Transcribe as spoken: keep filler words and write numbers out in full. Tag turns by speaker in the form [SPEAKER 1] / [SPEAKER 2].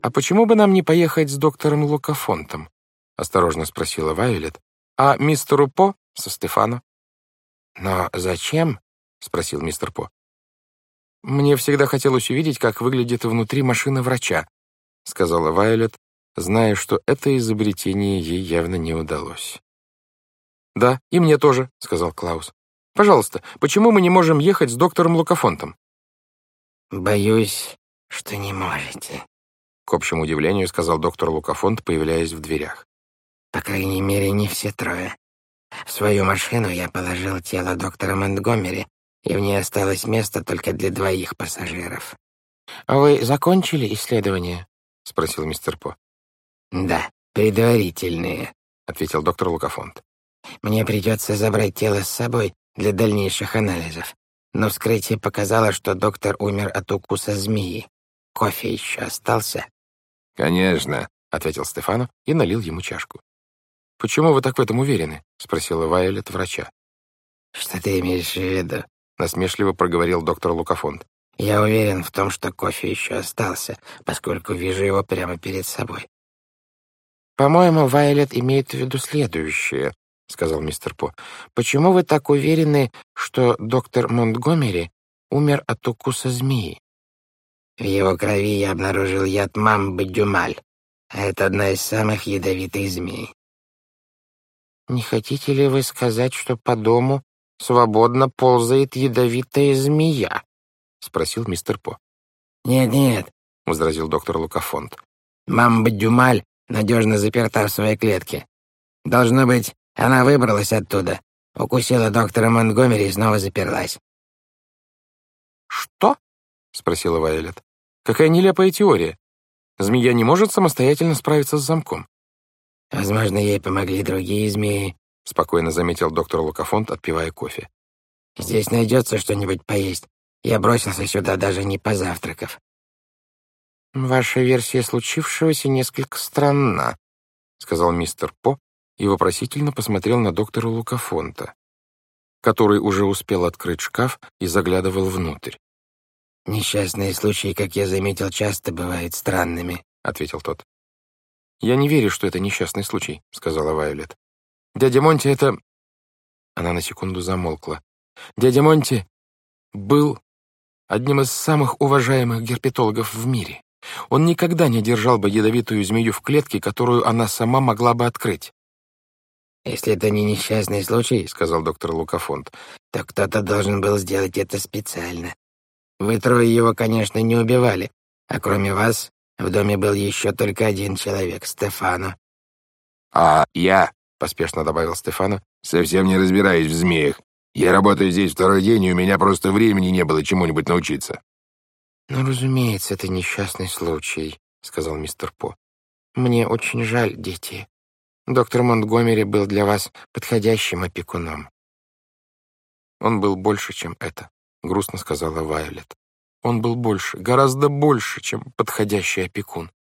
[SPEAKER 1] «А почему бы нам не поехать с доктором Лукафонтом?» — осторожно спросила Вайолет. «А мистеру По со Стефано?» «Но зачем?» — спросил мистер По. «Мне всегда хотелось увидеть, как выглядит внутри машина врача», — сказала Вайолет, зная, что это изобретение ей явно не удалось. «Да, и мне тоже», — сказал Клаус. «Пожалуйста, почему мы не можем ехать с доктором Лукафонтом?»
[SPEAKER 2] «Боюсь, что не можете»,
[SPEAKER 1] — к общему удивлению сказал доктор Лукафонт, появляясь в дверях.
[SPEAKER 2] «По крайней мере, не все трое. В свою машину я положил тело доктора Монтгомери, и в ней осталось место только для двоих пассажиров».
[SPEAKER 1] «А вы закончили исследование?» — спросил мистер По.
[SPEAKER 2] «Да, предварительные», —
[SPEAKER 1] ответил доктор Лукафонт.
[SPEAKER 2] «Мне придется забрать тело с собой для дальнейших анализов. Но вскрытие показало, что доктор умер от укуса змеи. Кофе еще остался?»
[SPEAKER 1] «Конечно», — ответил Стефано и налил ему чашку. «Почему вы так в этом уверены?» — спросила Вайолет врача.
[SPEAKER 2] «Что ты имеешь в виду?»
[SPEAKER 1] — насмешливо проговорил доктор Лукафонт.
[SPEAKER 2] «Я уверен в том, что кофе еще остался, поскольку вижу его прямо перед собой».
[SPEAKER 1] «По-моему, Вайолет имеет в виду следующее», — сказал мистер По. «Почему вы так уверены, что доктор Монтгомери умер от укуса змеи?»
[SPEAKER 2] «В его крови я обнаружил яд мамбы-дюмаль, а это одна из самых ядовитых змей».
[SPEAKER 1] «Не хотите ли вы сказать, что по дому свободно ползает ядовитая змея?» — спросил мистер По.
[SPEAKER 2] «Нет-нет», —
[SPEAKER 1] возразил доктор Лукафонт.
[SPEAKER 2] «Мамба-дюмаль надежно заперта в своей клетке. Должно быть, она выбралась оттуда, укусила доктора Монтгомери и снова заперлась».
[SPEAKER 1] «Что?» — спросила Вайолет. «Какая нелепая теория. Змея не может самостоятельно справиться с замком».
[SPEAKER 2] «Возможно, ей помогли другие змеи»,
[SPEAKER 1] — спокойно заметил доктор Лукафонт, отпивая кофе.
[SPEAKER 2] «Здесь найдется что-нибудь поесть. Я бросился сюда, даже не позавтракав».
[SPEAKER 1] «Ваша версия случившегося несколько странна», — сказал мистер По и вопросительно посмотрел на доктора Лукафонта, который уже успел открыть шкаф и заглядывал внутрь.
[SPEAKER 2] «Несчастные случаи, как я заметил, часто бывают странными»,
[SPEAKER 1] — ответил тот. «Я не верю, что это несчастный случай», — сказала Вайолет. «Дядя Монти — это...» Она на секунду замолкла. «Дядя Монти был одним из самых уважаемых герпетологов в мире. Он никогда не держал бы ядовитую змею в клетке, которую она сама могла бы открыть».
[SPEAKER 2] «Если это не несчастный случай, — сказал доктор Лукафонт, — то кто-то должен был сделать это специально. Вы трое его, конечно, не убивали, а кроме вас в доме был еще только один человек — Стефано».
[SPEAKER 3] «А я, — поспешно добавил Стефано, — совсем не разбираюсь в змеях. Я работаю здесь второй день, и у меня просто времени не было чему-нибудь научиться».
[SPEAKER 1] «Ну, разумеется, это несчастный случай», — сказал мистер По. «Мне очень жаль, дети. Доктор Монтгомери был для вас подходящим опекуном». «Он был больше, чем это», — грустно сказала Вайолет. «Он был больше, гораздо больше, чем подходящий опекун».